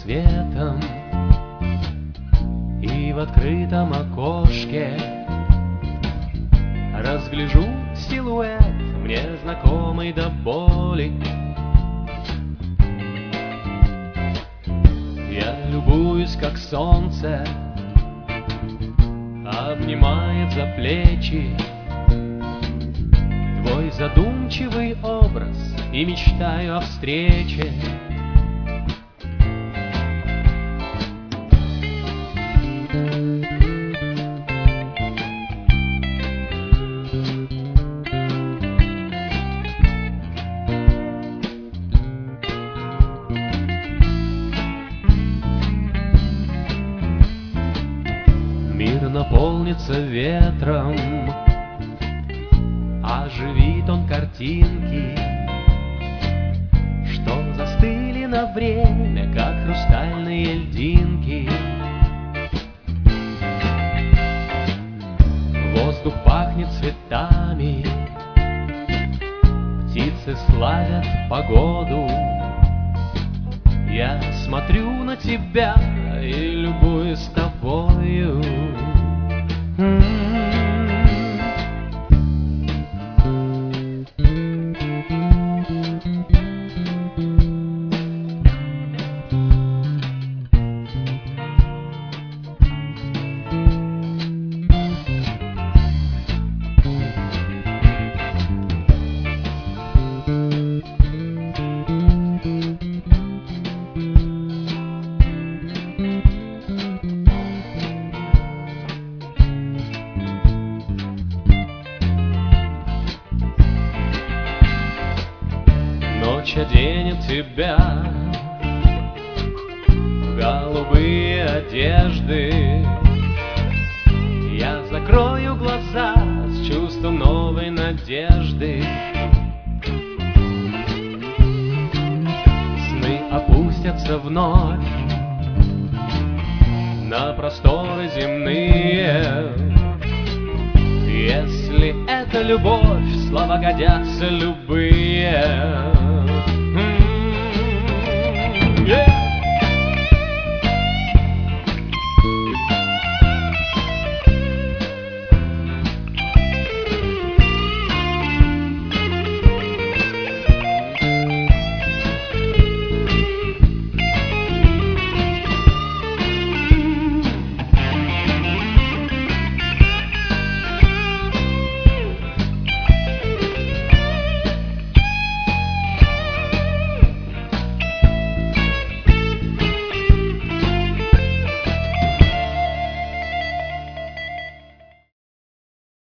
светом, и в открытом окошке разгляжу силуэт, мне знакомый до боли. Я любуюсь, как солнце обнимает за плечи твой задумчивый образ и мечтаю о встрече. Мир наполнится ветром, оживит он картинки, что застыли на время, как хрустальные льдинки. Воздух пахнет цветами, птицы славят погоду. Я смотрю на тебя и любуюсь тобою. Ночь оденет тебя в голубые одежды. Я закрою глаза с чувством новой надежды. Сны опустятся вновь на просторы земные. Если это любовь, слова годятся любые.